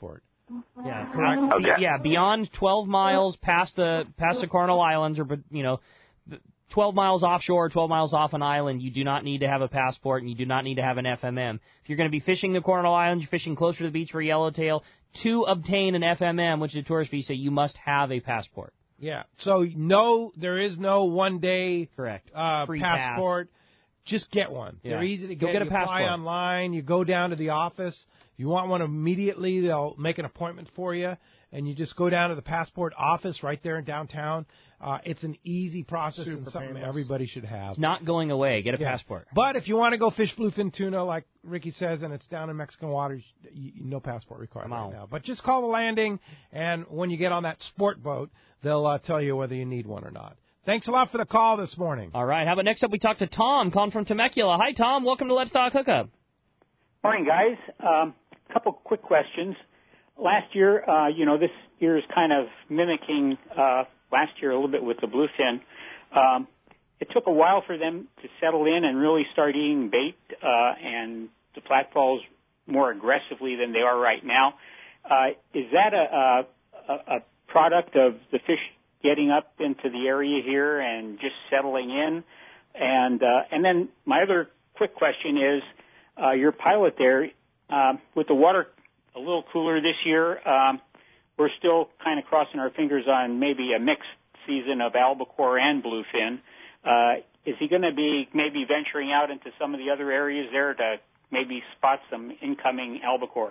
Yeah, correct. Okay. Yeah, beyond twelve miles past the past the Coronal Islands, or you know, twelve miles offshore, twelve miles off an island, you do not need to have a passport, and you do not need to have an F M M. If you're going to be fishing the Coronal Islands, you're fishing closer to the beach for yellowtail, to obtain an F M M, which is a tourist visa, you must have a passport. Yeah. So no, there is no one day correct uh, free passport. Pass. Just get one. Yeah. They're easy to Go get. get a you passport. apply online. You go down to the office. If you want one immediately, they'll make an appointment for you, and you just go down to the passport office right there in downtown. Uh, it's an easy process Super and something painless. everybody should have. It's not going away. Get a Yeah. passport. But if you want to go fish bluefin tuna, like Ricky says, and it's down in Mexican waters, you, you, no passport required right now. But just call the landing, and when you get on that sport boat, they'll uh, tell you whether you need one or not. Thanks a lot for the call this morning. All right. How about next up we talk to Tom, calling from Temecula. Hi, Tom. Welcome to Let's Talk Hookup. Morning, guys. Um, a couple quick questions. Last year, uh, you know, this year is kind of mimicking uh, last year a little bit with the bluefin. Um, it took a while for them to settle in and really start eating bait uh, and the flatfalls more aggressively than they are right now. Uh, is that a, a, a product of the fish getting up into the area here and just settling in? And uh, and then my other quick question is, uh, your pilot there, uh, with the water a little cooler this year, um, we're still kind of crossing our fingers on maybe a mixed season of albacore and bluefin. Uh, is he going to be maybe venturing out into some of the other areas there to maybe spot some incoming albacore?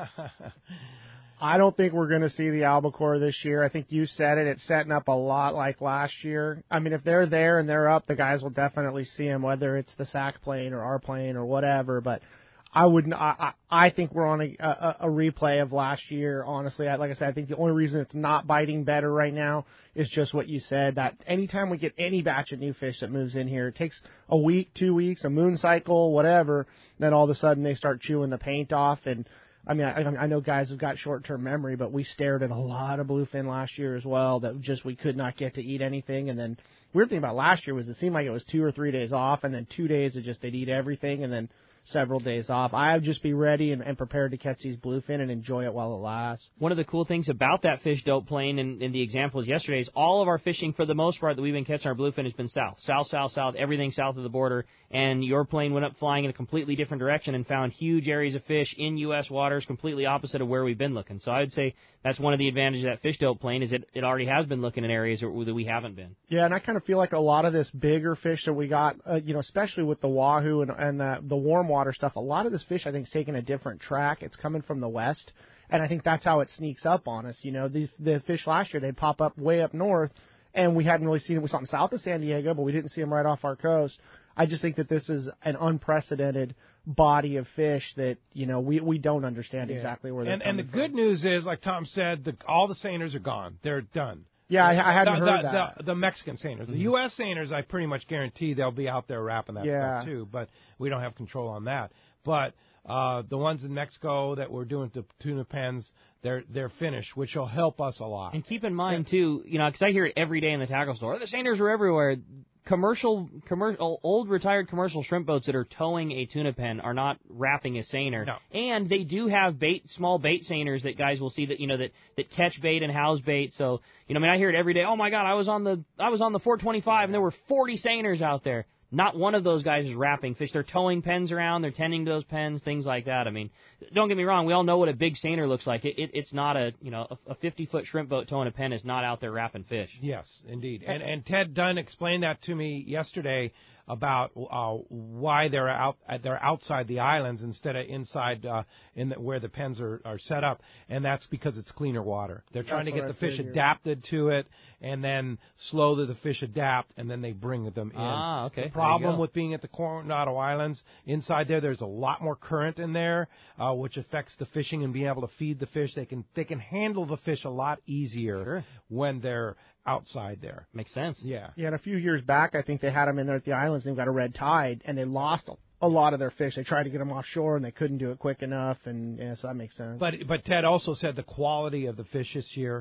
I don't think we're going to see the albacore this year. I think you said it. It's setting up a lot like last year. I mean, if they're there and they're up, the guys will definitely see them, whether it's the sack plane or our plane or whatever. But I wouldn't. I, I I think we're on a, a, a replay of last year. Honestly, I, like I said, I think the only reason it's not biting better right now is just what you said. That anytime we get any batch of new fish that moves in here, it takes a week, two weeks, a moon cycle, whatever. Then all of a sudden they start chewing the paint off. And I mean, I, I know guys have got short-term memory, but we stared at a lot of bluefin last year as well. That just we could not get to eat anything. And then weird thing about last year was it seemed like it was two or three days off, and then two days of just they'd eat everything, and then several days off. I would just be ready and, and prepared to catch these bluefin and enjoy it while it lasts. One of the cool things about that fish dope plane and, and the examples yesterday is all of our fishing, for the most part, that we've been catching our bluefin has been south. South, south, south, everything south of the border. And your plane went up flying in a completely different direction and found huge areas of fish in U S waters completely opposite of where we've been looking. So I would say that's one of the advantages of that fish dope plane is it, it already has been looking in areas that we haven't been. Yeah, and I kind of feel like a lot of this bigger fish that we got, uh, you know, especially with the wahoo and, and the, the warm water stuff, a lot of this fish I think is taking a different track. It's coming from the west, and I think that's how it sneaks up on us. You know, these the fish last year, they'd pop up way up north, and we hadn't really seen it. We saw them south of San Diego, but we didn't see them right off our coast. I just think that this is an unprecedented body of fish that, you know, we, we don't understand Yeah. exactly where they're and, coming And the from. good news is, like Tom said, the, all the seiners are gone. They're done. Yeah, I, I hadn't the, heard the, that. The, the Mexican seiners. Mm-hmm. The U S seiners, I pretty much guarantee they'll be out there wrapping that Yeah. stuff too, but we don't have control on that. But uh, the ones in Mexico that we're doing the tuna pens, they're they're finished, which will help us a lot. And keep in mind, too, you know, because I hear it every day in the tackle store, the seiners are everywhere. Commercial, commercial, old retired commercial shrimp boats that are towing a tuna pen are not wrapping a seiner. No. And they do have bait, small bait seiners that guys will see that, you know, that, that catch bait and house bait. So, you know, I mean, I hear it every day. Oh my God, I was on the, I was on the four twenty-five and there were forty seiners out there. Not one of those guys is wrapping fish. They're towing pens around. They're tending to those pens, things like that. I mean, don't get me wrong. We all know what a big seiner looks like. It, it, it's not a, you know, a fifty-foot shrimp boat towing a pen is not out there wrapping fish. Yes, indeed. And and Ted Dunn explained that to me yesterday about uh, why they're out they're outside the islands instead of inside uh, in the, where the pens are, are set up, and that's because it's cleaner water. They're trying That's to get what the I fish figured. adapted to it, and then slowly the fish adapt, and then they bring them in. Ah, okay. The There you problem go. with being at the Coronado Islands, inside there, there's a lot more current in there, uh, which affects the fishing and being able to feed the fish. They can they can handle the fish a lot easier Sure. when they're outside there. Makes sense. Yeah. Yeah, and a few years back, I think they had them in there at the islands. They've got a red tide, and they lost a, a lot of their fish. They tried to get them offshore, and they couldn't do it quick enough, and yeah, so that makes sense. But but Ted also said the quality of the fish this year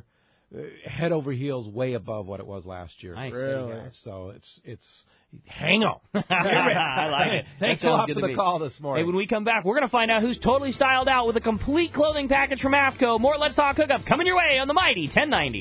uh, head over heels, way above what it was last year. Nice. Really? Yeah, so it's it's hang on. I like it. Thanks That a lot sounds for good to the me. call this morning. Hey, when we come back, we're going to find out who's totally styled out with a complete clothing package from AFCO. More Let's Talk Hookup coming your way on the Mighty ten ninety.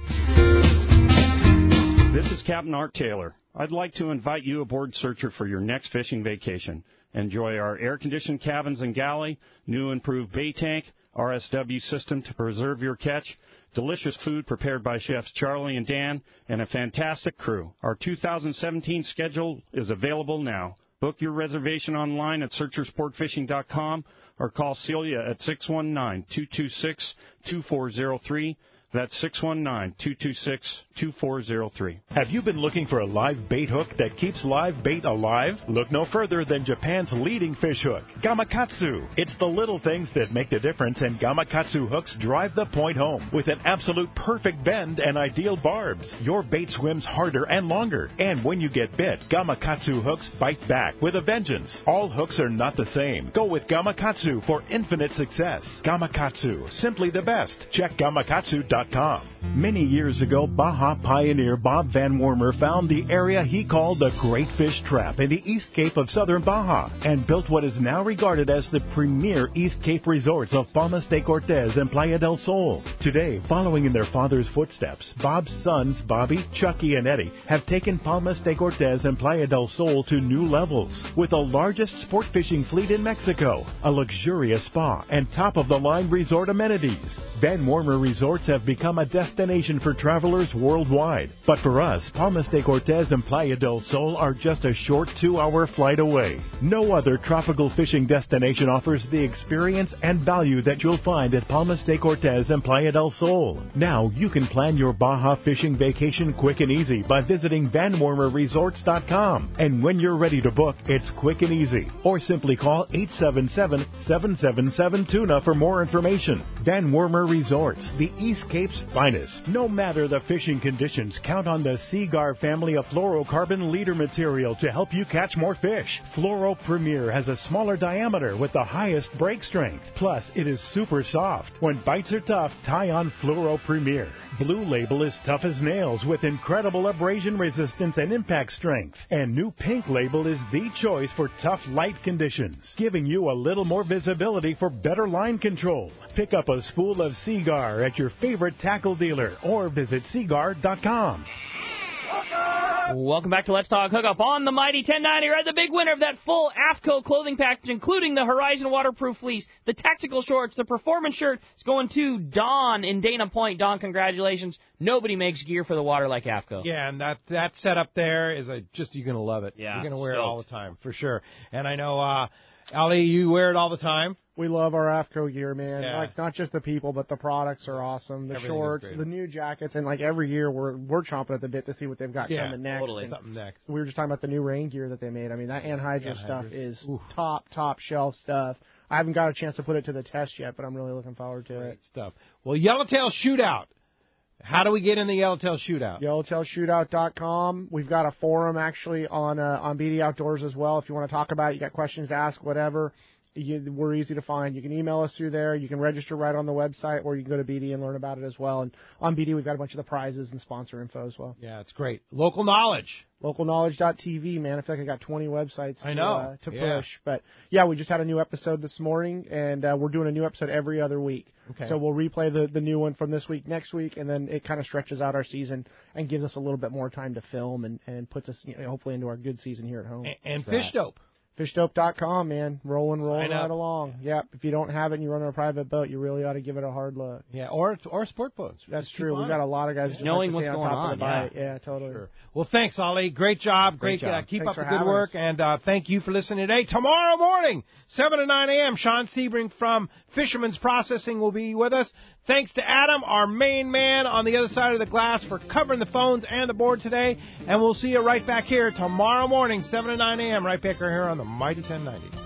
This is Captain Art Taylor. I'd like to invite you aboard Searcher for your next fishing vacation. Enjoy our air-conditioned cabins and galley, new improved bait tank, R S W system to preserve your catch, delicious food prepared by chefs Charlie and Dan, and a fantastic crew. Our two thousand seventeen schedule is available now. Book your reservation online at searcher sport fishing dot com or call Celia at six one nine, two two six, two four zero three. That's six one nine, two two six, two four zero three. Have you been looking for a live bait hook that keeps live bait alive? Look no further than Japan's leading fish hook, Gamakatsu. It's the little things that make the difference, and Gamakatsu hooks drive the point home. With an absolute perfect bend and ideal barbs, your bait swims harder and longer. And when you get bit, Gamakatsu hooks bite back with a vengeance. All hooks are not the same. Go with Gamakatsu for infinite success. Gamakatsu, simply the best. Check gamakatsu dot com. Many years ago, Baja pioneer Bob Van Wormer found the area he called the Great Fish Trap in the East Cape of southern Baja and built what is now regarded as the premier East Cape resorts of Palmas de Cortez and Playa del Sol. Today, following in their father's footsteps, Bob's sons, Bobby, Chucky, and Eddie, have taken Palmas de Cortez and Playa del Sol to new levels. With the largest sport fishing fleet in Mexico, a luxurious spa, and top-of-the-line resort amenities, Van Wormer Resorts have become a destination for travelers worldwide. But for us, Palmas de Cortez and Playa del Sol are just a short two-hour flight away. No other tropical fishing destination offers the experience and value that you'll find at Palmas de Cortez and Playa del Sol. Now you can plan your Baja fishing vacation quick and easy by visiting van wormer resorts dot com. And when you're ready to book, it's quick and easy. Or simply call eight seven seven, seven seven seven, tuna for more information. Van Wormer Resorts, the East Cape's finest. No matter the fishing conditions, count on the Seagar family of fluorocarbon leader material to help you catch more fish. Fluoro Premier has a smaller diameter with the highest break strength. Plus, it is super soft. When bites are tough, tie on Fluoro Premier. Blue Label is tough as nails with incredible abrasion resistance and impact strength. And new Pink Label is the choice for tough light conditions, giving you a little more visibility for better line control. Pick up a spool of Seagar at your favorite tackle dealer or visit seagar dot com. Welcome back to Let's Talk Hookup on the Mighty ten ninety. Right, the big winner of that full AFCO clothing package, including the Horizon waterproof fleece, the tactical shorts, the performance shirt, is going to Don in Dana Point. Don, congratulations. Nobody makes gear for the water like AFCO. Yeah, and that that setup there is a just you're going to love it. Yeah, you're going to wear stoked. it all the time for sure. And I know, uh, Ali, you wear it all the time. We love our AFCO gear, man. Yeah. Like, not just the people, but the products are awesome. The Everything is shorts, great. the new jackets, and like every year we're we're chomping at the bit to see what they've got Yeah, coming next. totally. And Something next. We were just talking about the new rain gear that they made. I mean, that anhydrous Anhydrous. stuff is Oof. top, top shelf stuff. I haven't got a chance to put it to the test yet, but I'm really looking forward to Great it. stuff. Well, Yellowtail Shootout. How do we get in the Yellowtail Shootout? Yellowtail Shootout dot com. We've got a forum actually on uh, on B D Outdoors as well. If you want to talk about it, you got questions to ask, whatever. You, we're easy to find. You can email us through there. You can register right on the website, or you can go to B D and learn about it as well. And on B D, we've got a bunch of the prizes and sponsor info as well. Yeah, it's great. Local knowledge. local knowledge dot t v, man. I feel like I got twenty websites to, I know. uh, to Yeah. push. But, yeah, we just had a new episode this morning, and uh, we're doing a new episode every other week. Okay. So we'll replay the, the new one from this week next week, and then it kind of stretches out our season and gives us a little bit more time to film and, and puts us, you know, hopefully into our good season here at home. And, and That's Fish Dope. fish dope dot com, man. Rolling, rolling Sign up. right along. Yep. If you don't have it and you run a private boat, you really ought to give it a hard look. Yeah, or or sport boats. That's Just true. keep We've on got it. a lot of guys Yeah. just Knowing like to stay what's on top going of the on, bite. Yeah, totally. Sure. Well, thanks, Ollie. Great job. Great Great. job. Uh, keep Thanks up the for good having work, us. and uh, thank you for listening today. Tomorrow morning, seven to nine a.m., Sean Sebring from Fisherman's Processing will be with us. Thanks to Adam, our main man on the other side of the glass, for covering the phones and the board today. And we'll see you right back here tomorrow morning, seven to nine a.m., right back here on the Mighty ten ninety.